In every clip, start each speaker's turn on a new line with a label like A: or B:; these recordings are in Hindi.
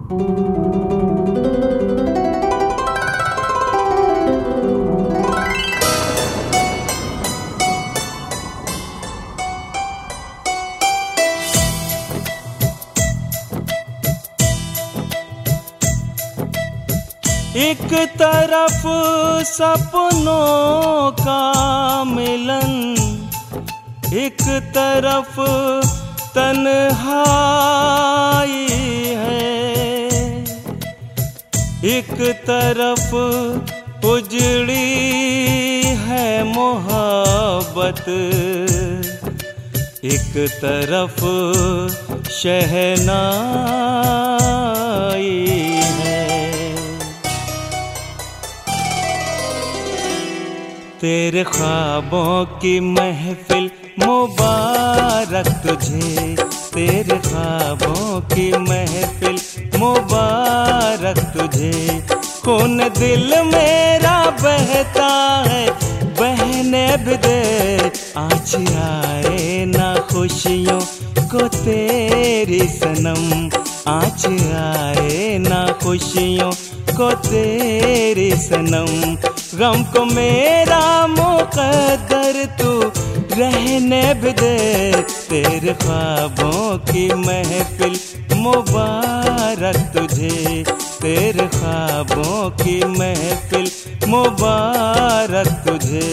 A: एक तरफ सपनों का मिलन, एक तरफ तन्हाई है, एक तरफ उजड़ी है मोहब्बत, एक तरफ शहनाई है। तेरे ख्वाबों की महफिल मुबारक तुझे, तेरे ख्वाबों की महफिल मुबारक तुझे। खून दिल मेरा बहता है, बहने भी दे, आज आए ना खुशियों को तेरी सनम, आज आए ना खुशियों को तेरी सनम। गम को मेरा मुकद्दर तू रहने भी दे, तेरे ख्वाबों की महफिल मुबारक तुझे, तेरे ख्वाबों की महफिल मुबारक तुझे।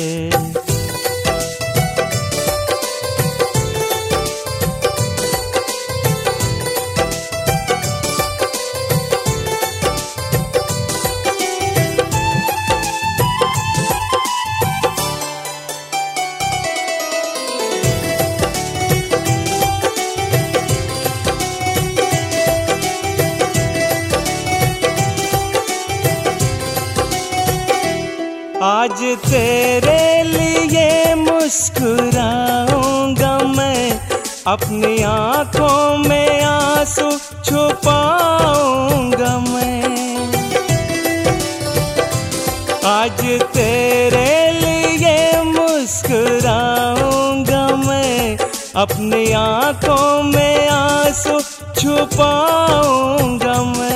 A: आज तेरे लिए मुस्कुराऊंगा मैं, अपनी आंखों में आंसू छुपाऊंगा मैं। आज तेरे लिए मुस्कुराऊंगा मैं, अपनी आंखों में आंसू छुपाऊंगा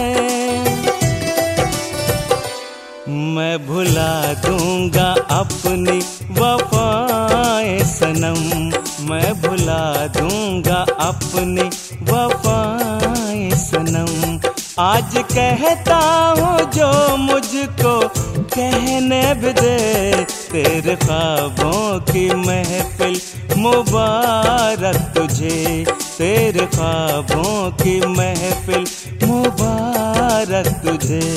A: मैं भुला दूंगा अपनी वफाएं सनम, मैं भुला दूंगा अपनी वफाएं सनम। आज कहता हूँ जो मुझको कहने भी दे, तेरे ख्वाबों की महफिल मुबारक तुझे, तेरे ख्वाबों की महफिल मुबारक तुझे।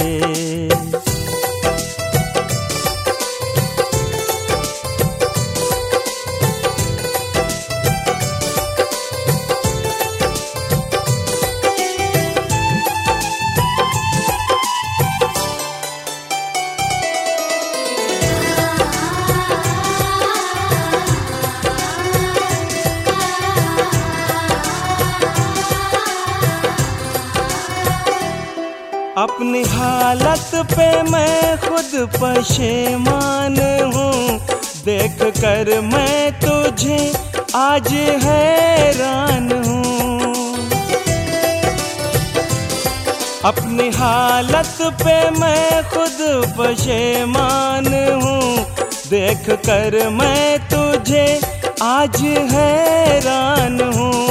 A: अपनी हालत पे मैं खुद पशेमान हूँ, देख कर मैं तुझे आज हैरान हूँ। अपनी हालत पे मैं खुद पशेमान हूँ, देख कर मैं तुझे आज हैरान हूँ।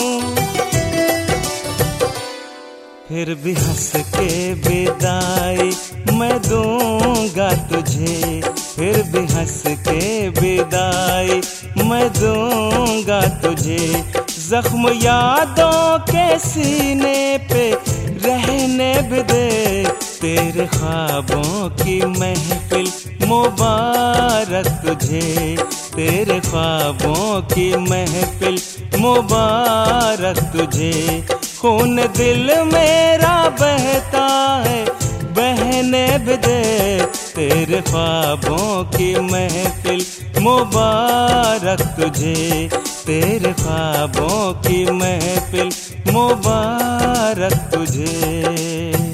A: फिर भी हंस के विदाई मैं दूंगा तुझे, फिर भी हंस के विदाई मैं दूंगा तुझे। जख्म यादों के सीने पे रहने भी दे, तेरे ख्वाबों की महफिल मुबारक तुझे, तेरे ख्वाबों की महफिल मुबारक तुझे। खून दिल मेरा बहता है, बहने भी दे, तेरे ख्वाबों की महफिल मुबारक तुझे, तेरे ख्वाबों की महफिल मुबारक तुझे।